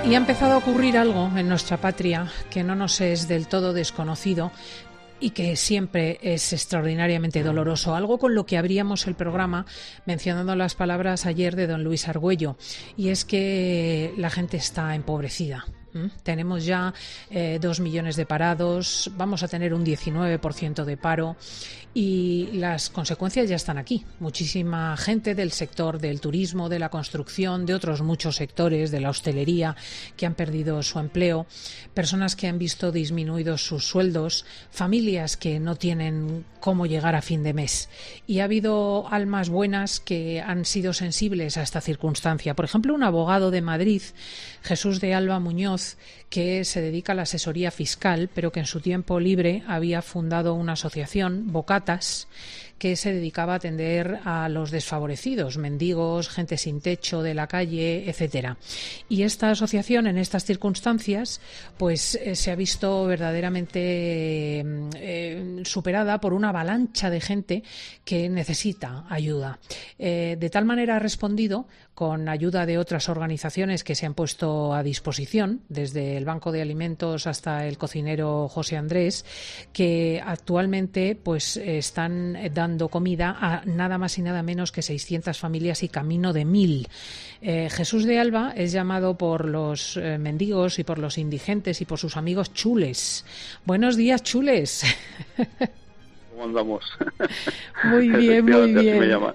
Y ha empezado a ocurrir algo en nuestra patria que no nos es del todo desconocido y que siempre es extraordinariamente doloroso. Algo con lo que abríamos el programa mencionando las palabras ayer de don Luis Argüello, y es que la gente está empobrecida. Tenemos ya 2 millones de parados, vamos a tener un 19% de paro y las consecuencias ya están aquí. Muchísima gente del sector del turismo, de la construcción, de otros muchos sectores, de la hostelería, que han perdido su empleo, personas que han visto disminuidos sus sueldos, familias que no tienen cómo llegar a fin de mes. Y ha habido almas buenas que han sido sensibles a esta circunstancia. Por ejemplo, un abogado de Madrid, Jesús de Alba Muñoz, que se dedica a la asesoría fiscal, pero que en su tiempo libre había fundado una asociación, Bocatas, que se dedicaba a atender a los desfavorecidos, mendigos, gente sin techo de la calle, etcétera. Y esta asociación, en estas circunstancias, pues se ha visto verdaderamente superada por una avalancha de gente que necesita ayuda. De tal manera ha respondido, con ayuda de otras organizaciones que se han puesto a disposición, desde el Banco de Alimentos hasta el cocinero José Andrés, que actualmente pues están dando comida a nada más y nada menos que 600 familias y camino de 1.000. Jesús de Alba es llamado por los mendigos y por los indigentes y por sus amigos chules. Buenos días, chules. ¿Cómo andamos? Muy bien, muy bien. Así me llaman.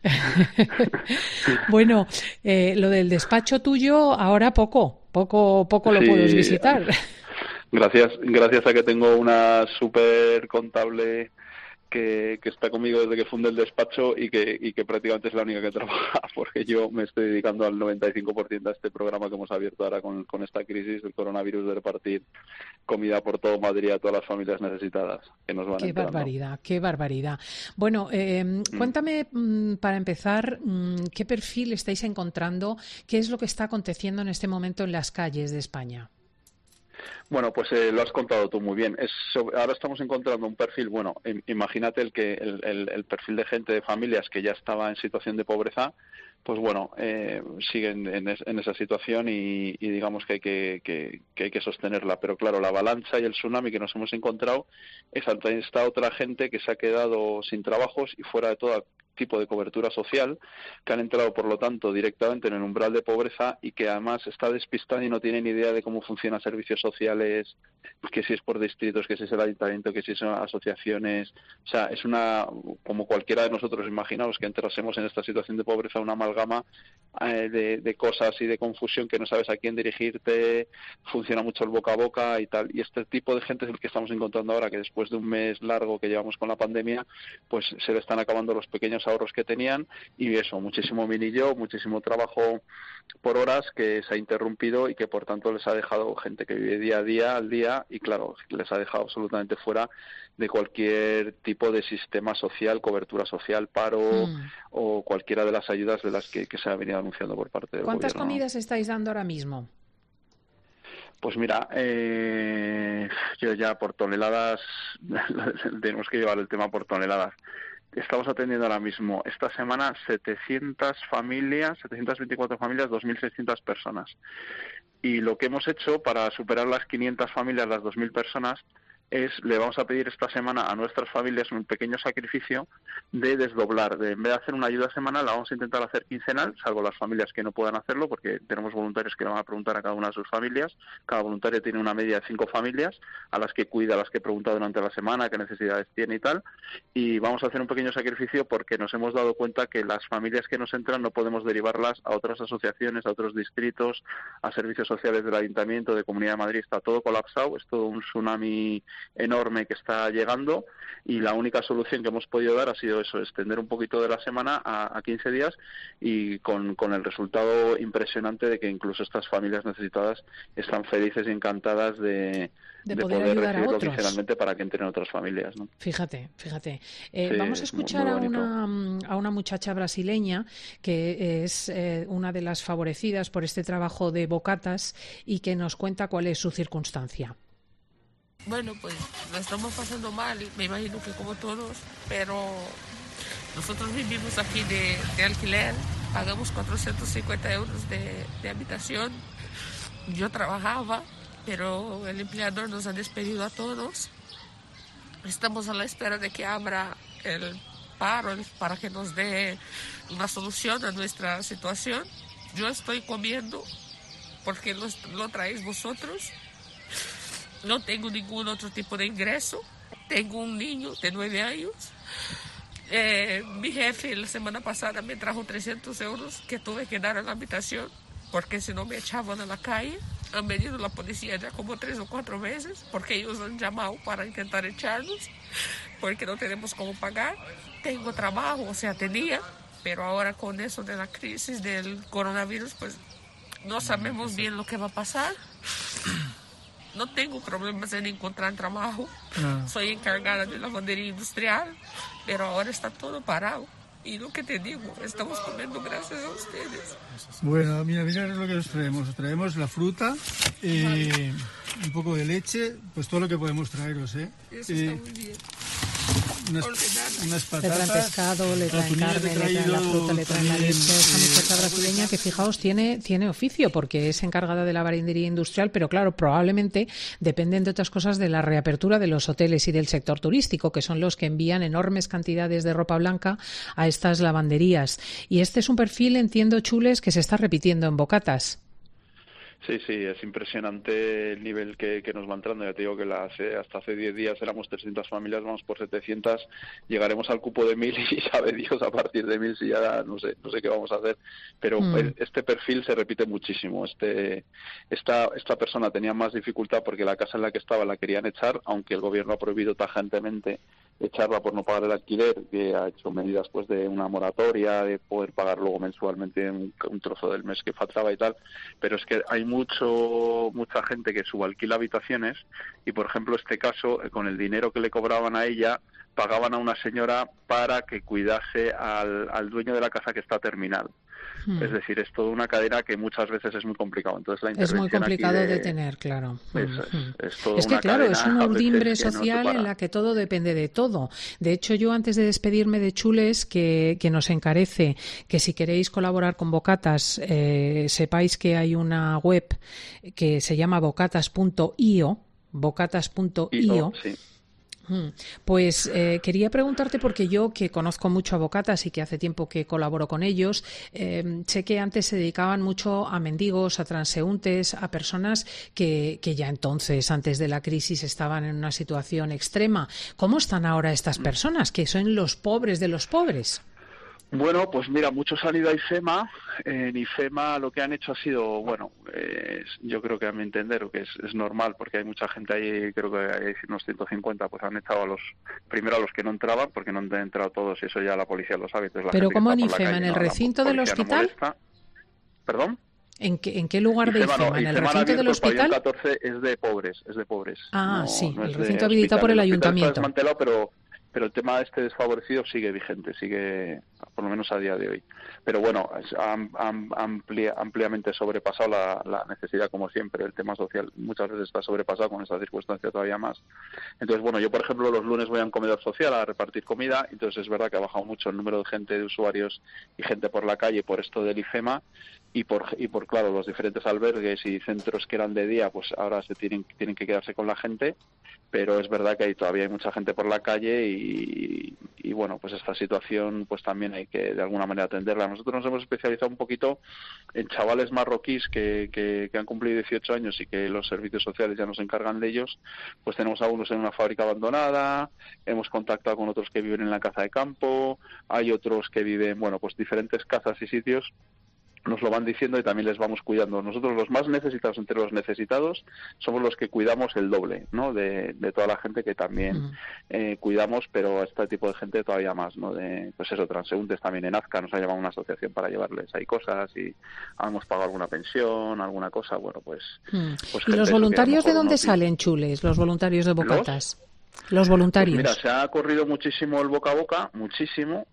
Bueno, lo del despacho tuyo ahora poco lo puedes visitar. Gracias a que tengo una súper contable que está conmigo desde que fundé el despacho y que prácticamente es la única que trabaja, porque yo me estoy dedicando al 95% a este programa que hemos abierto ahora con esta crisis del coronavirus, de repartir comida por todo Madrid a todas las familias necesitadas que nos van Qué entrando. barbaridad, qué barbaridad. Bueno, cuéntame para empezar, ¿qué perfil estáis encontrando? ¿Qué es lo que está aconteciendo en este momento en las calles de España? Bueno, pues lo has contado tú muy bien. Ahora estamos encontrando un perfil, bueno, imagínate el perfil de gente, de familias que ya estaba en situación de pobreza, pues bueno, siguen en esa situación y digamos que hay que sostenerla. Pero claro, la avalancha y el tsunami que nos hemos encontrado es esta otra gente que se ha quedado sin trabajos y fuera de todo tipo de cobertura social, que han entrado por lo tanto directamente en el umbral de pobreza y que además está despistada y no tiene ni idea de cómo funcionan servicios sociales, que si es por distritos, que si es el ayuntamiento, que si son asociaciones. O sea, es como cualquiera de nosotros, imaginaos que entrásemos en esta situación de pobreza, una amalgama de cosas y de confusión, que no sabes a quién dirigirte, funciona mucho el boca a boca y tal. Y este tipo de gente es el que estamos encontrando ahora, que después de un mes largo que llevamos con la pandemia, pues se le están acabando los pequeños ahorros que tenían y eso, muchísimo vinillo, muchísimo trabajo por horas que se ha interrumpido y que por tanto les ha dejado gente que vive día a día, al día, y claro, les ha dejado absolutamente fuera de cualquier tipo de sistema social, cobertura social, paro o cualquiera de las ayudas de las que se ha venido anunciando por parte del ¿Cuántas gobierno, comidas estáis dando ahora mismo? Pues mira, yo ya por toneladas, tenemos que llevar el tema por toneladas. Estamos atendiendo ahora mismo, esta semana, 700 familias, 724 familias, 2.600 personas. Y lo que hemos hecho para superar las 500 familias, las 2.000 personas, le vamos a pedir esta semana a nuestras familias un pequeño sacrificio de desdoblar. En vez de hacer una ayuda semanal, la vamos a intentar hacer quincenal, salvo las familias que no puedan hacerlo, porque tenemos voluntarios que le van a preguntar a cada una de sus familias. Cada voluntario tiene una media de 5 familias, a las que cuida, a las que pregunta durante la semana, qué necesidades tiene y tal. Y vamos a hacer un pequeño sacrificio porque nos hemos dado cuenta que las familias que nos entran no podemos derivarlas a otras asociaciones, a otros distritos, a servicios sociales del Ayuntamiento, de Comunidad de Madrid. Está todo colapsado, es todo un tsunami enorme que está llegando y la única solución que hemos podido dar ha sido eso, extender un poquito de la semana a 15 días y con el resultado impresionante de que incluso estas familias necesitadas están felices y encantadas de poder recibirlo quincenalmente para que entren otras familias, ¿no? Fíjate. Sí, Vamos a escuchar muy a una muchacha brasileña que es una de las favorecidas por este trabajo de Bocatas y que nos cuenta cuál es su circunstancia. Bueno, pues lo estamos pasando mal, me imagino que como todos, pero nosotros vivimos aquí de alquiler, pagamos 450 euros de habitación Yo trabajaba, pero el empleador nos ha despedido a todos. Estamos a la espera de que abra el paro para que nos dé una solución a nuestra situación. Yo estoy comiendo porque lo traéis vosotros. No tengo ningún otro tipo de ingreso. Tengo un niño de 9 años. Mi jefe la semana pasada me trajo 300 euros que tuve que dar a la habitación porque si no me echaban a la calle. Han venido la policía ya como 3 o 4 veces porque ellos han llamado para intentar echarnos porque no tenemos cómo pagar. Tengo trabajo, o sea, tenía, pero ahora con eso de la crisis del coronavirus, pues no sabemos bien lo que va a pasar. No tengo problemas en encontrar trabajo. Soy encargada de lavandería industrial, pero ahora está todo parado. Y lo que te digo, estamos comiendo gracias a ustedes. Bueno, mira lo que os traemos. Os traemos la fruta, un poco de leche, pues todo lo que podemos traeros, ¿eh? Eso está muy bien. Unas patatas. Le traen pescado, le traen carne, le traen la fruta, le traen la leche. Esta muchacha brasileña que, fijaos, tiene oficio porque es encargada de la lavandería industrial, pero claro, probablemente dependen de otras cosas de la reapertura de los hoteles y del sector turístico, que son los que envían enormes cantidades de ropa blanca a estas lavanderías. Y este es un perfil, entiendo, Chules, que se está repitiendo en Bocatas. Sí, es impresionante el nivel que nos va entrando. Ya te digo que hasta hace 10 días éramos 300 familias, vamos por 700, llegaremos al cupo de 1000 y sabe Dios a partir de 1000 si ya no sé qué vamos a hacer. Pero este perfil se repite muchísimo. Esta persona tenía más dificultad porque la casa en la que estaba la querían echar, aunque el gobierno ha prohibido tajantemente echarla por no pagar el alquiler, que ha hecho medidas pues de una moratoria, de poder pagar luego mensualmente un trozo del mes que faltaba y tal, pero es que hay mucha gente que subalquila habitaciones y, por ejemplo, este caso, con el dinero que le cobraban a ella, pagaban a una señora para que cuidase al dueño de la casa que está terminal. Es decir, es toda una cadena que muchas veces es muy complicado. Entonces, la intervención es muy complicado aquí de tener, claro. Es que, claro, es una urdimbre social en la que todo depende de todo. De hecho, yo antes de despedirme de Chules, que nos encarece que si queréis colaborar con Bocatas, sepáis que hay una web que se llama bocatas.io, Sí. Pues quería preguntarte, porque yo, que conozco mucho a Bocatas y que hace tiempo que colaboro con ellos, sé que antes se dedicaban mucho a mendigos, a transeúntes, a personas que ya entonces, antes de la crisis, estaban en una situación extrema. ¿Cómo están ahora estas personas, que son los pobres de los pobres? Bueno, pues mira, muchos han ido a IFEMA. En IFEMA lo que han hecho ha sido, yo creo que a mi entender, que es normal, porque hay mucha gente ahí, creo que hay unos 150, pues han echado primero a los que no entraban, porque no han entrado todos y eso ya la policía lo sabe. ¿Pero cómo en IFEMA? ¿En el recinto del hospital? ¿Perdón? ¿En qué lugar de IFEMA? ¿En el recinto del hospital? El pabellón 14 es de pobres. Ah, sí, no el recinto habilitado por el ayuntamiento. Está desmantelado, pero el tema desfavorecido sigue vigente, sigue por lo menos a día de hoy. Pero bueno, han ampliamente sobrepasado la necesidad, como siempre. El tema social muchas veces está sobrepasado con esta circunstancia todavía más. Entonces, bueno, yo por ejemplo los lunes voy a un comedor social a repartir comida, entonces es verdad que ha bajado mucho el número de gente, de usuarios y gente por la calle por esto del IFEMA y por claro, los diferentes albergues y centros que eran de día, pues ahora tienen que quedarse con la gente. Pero es verdad que todavía hay mucha gente por la calle y bueno, pues esta situación pues también hay que de alguna manera atenderla. Nosotros nos hemos especializado un poquito en chavales marroquíes que han cumplido 18 años y que los servicios sociales ya nos encargan de ellos. Pues tenemos algunos en una fábrica abandonada, hemos contactado con otros que viven en la casa de campo, hay otros que viven, pues diferentes casas y sitios. Nos lo van diciendo y también les vamos cuidando. Nosotros los más necesitados entre los necesitados somos los que cuidamos el doble, ¿no? De toda la gente que también cuidamos, pero a este tipo de gente todavía más, ¿no? Transeúntes también en Azca nos ha llamado una asociación para llevarles ahí cosas y hemos pagado alguna pensión, alguna cosa, pues ¿Y los voluntarios de dónde salen, Chules? Los voluntarios de Bocatas. Los voluntarios. Pues mira, se ha corrido muchísimo el boca a boca, muchísimo.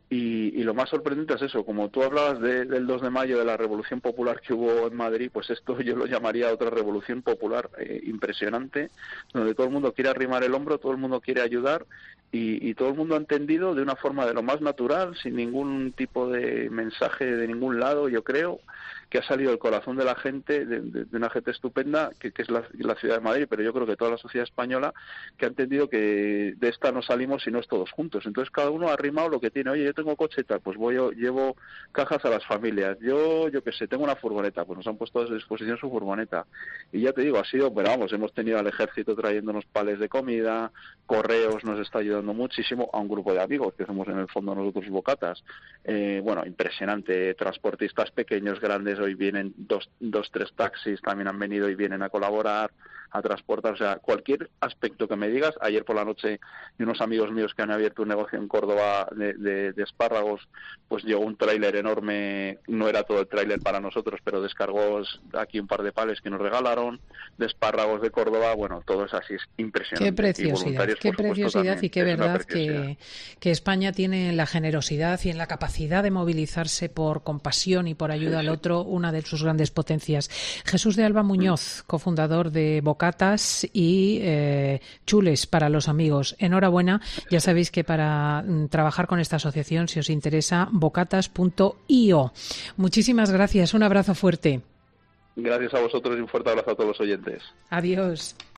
Y lo más sorprendente es eso, como tú hablabas del 2 de mayo, de la revolución popular que hubo en Madrid, pues esto yo lo llamaría otra revolución popular impresionante, donde todo el mundo quiere arrimar el hombro, todo el mundo quiere ayudar y todo el mundo ha entendido de una forma de lo más natural, sin ningún tipo de mensaje de ningún lado, yo creo, que ha salido del corazón de la gente, de una gente estupenda, que es la ciudad de Madrid, pero yo creo que toda la sociedad española, que ha entendido que de esta no salimos si no es todos juntos. Entonces cada uno ha arrimado lo que tiene. Oye, yo tengo coche y tal, pues llevo cajas a las familias. Yo qué sé, tengo una furgoneta, pues nos han puesto a disposición su furgoneta. Y ya te digo, ha sido, pero vamos, hemos tenido al ejército trayéndonos pales de comida, Correos nos está ayudando muchísimo, a un grupo de amigos que somos en el fondo nosotros Bocatas. Bueno, impresionante, transportistas pequeños, grandes, hoy vienen tres taxis, también han venido y vienen a colaborar, a transportar, o sea, cualquier aspecto que me digas. Ayer por la noche, y unos amigos míos que han abierto un negocio en Córdoba de espárragos, pues llegó un tráiler enorme, no era todo el tráiler para nosotros, pero descargó aquí un par de pales que nos regalaron, de espárragos de Córdoba. Bueno, todo es así, es impresionante. Qué preciosidad y qué verdad que España tiene en la generosidad y en la capacidad de movilizarse por compasión y por ayuda al otro, una de sus grandes potencias. Jesús de Alba Muñoz, cofundador de Bocatas y Chules para los amigos. Enhorabuena. Ya sabéis que para trabajar con esta asociación, si os interesa, bocatas.io. Muchísimas gracias. Un abrazo fuerte. Gracias a vosotros y un fuerte abrazo a todos los oyentes. Adiós.